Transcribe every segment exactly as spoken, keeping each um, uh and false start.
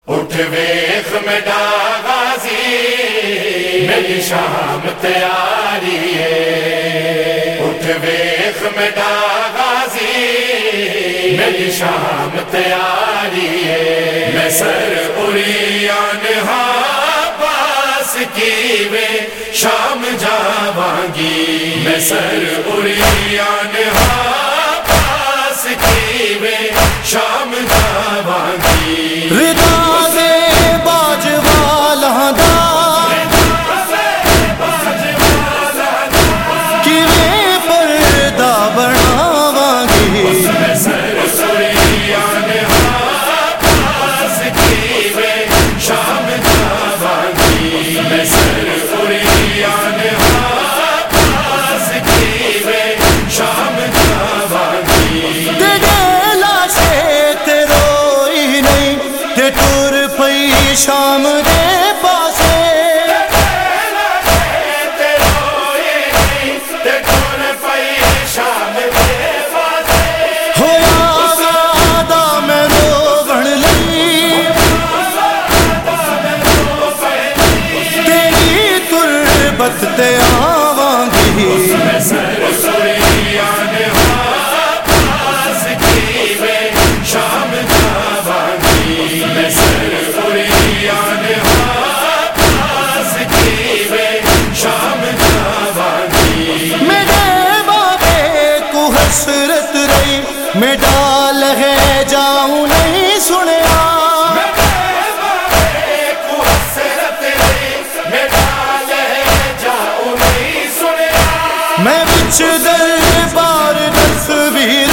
اٹھ ویخ میڈا غازی میری شام تیاری ہے، اٹھ ویخ میڈا غازی میری شام تیاری ہے، میں سر اریان ہاں پاس کی وے شام جاواں-گی، میں سر اریان ہاں پاس کی وے شام جاواں-گی، ردا دے باج والا دا کیویں پردہ بناواں-گی، میں سر اریان ہاں پاس کی وے شام جاواں-گی، میں سر اریان ہاں پاس کی وے شام جاواں-گی، تے گیلا سے تے روئی نہیں تے ٹر پئی شام دے پاسے، ہویا وعدہ میں روون لئی تیری تربت تے آواں-گی، میں سر اریان ہاں پاس کی وے شام جاواں-گی، میں سر اریان ہاں پاس کی وے شام جاواں-گی، میرے بابے کو حسرت رہی میں ڈال ہے جاؤں نہیں سنیا، میں وچ دربار تصویر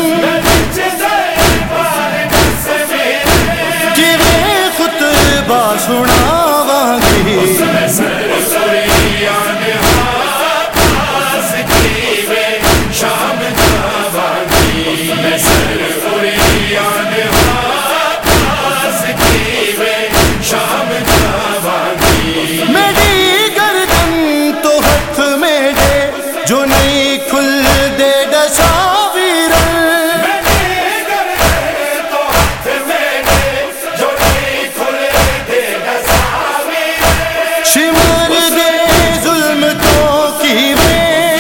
کیویں خطبہ سناواں-گی، میں سر اریان ہاں پاس کی وے شام جاواں-گی، میں سر اریان ہاں پاس کی وے شام جاواں-گی، میری گردن تو ہاتھ میں دے جو نہیں کھل دے تصاویر، شمر دے ظلم تو کی میں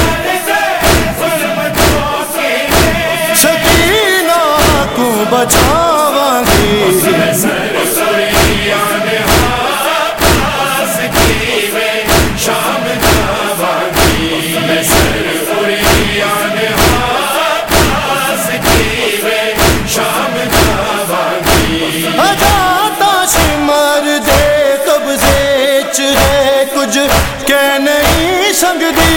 سکینہ کو بچاواں-گی، میں سر اریان ہاں پاس کی وے شام جاواں-گی، میں سر اریان ہاں پاس کی وے شام جاواں-گی، اجاتا شمر دے قبضے چ ہے کچھ کہ نہیں سکدی،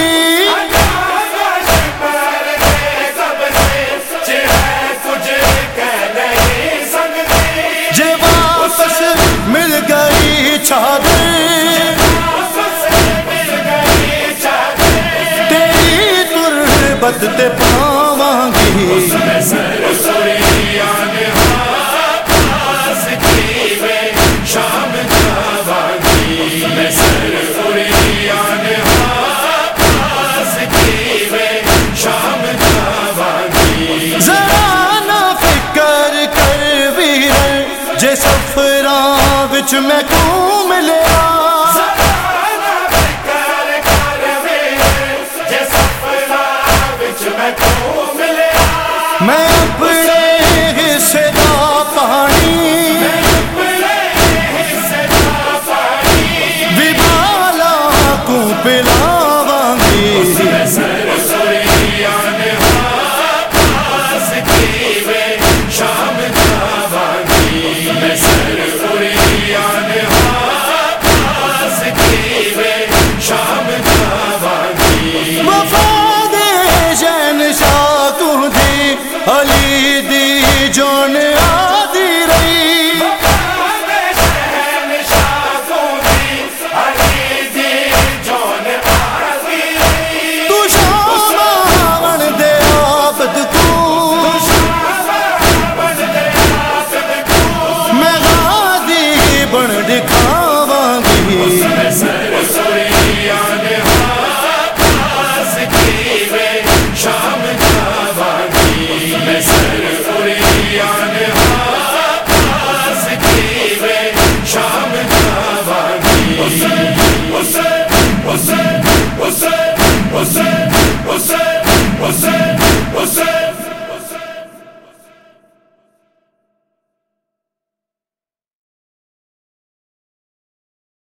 جے واپس مل گئی چادر تیری تربت تے پاواں-گی، میں سر اریان ہاں پاس کی وے شام جاواں-گی، میں سر اریان ہاں پاس کی وے شام جاواں-گی، ذرا نہ فکر کر ویرن جے سفراں وچ میں کو ملیا، میں اپنے حصے دا پانی بھی بالا کو پلاواں-گی، میں سر اریان ہاں پاس کی وے شام جاواں-گی، میں سر اریان ہاں پاس کی وے شام جاواں-گی، وفا دے شہنشاہ کو دی علی دی جون آدی رہی، حسین حسین حسین حسین حسین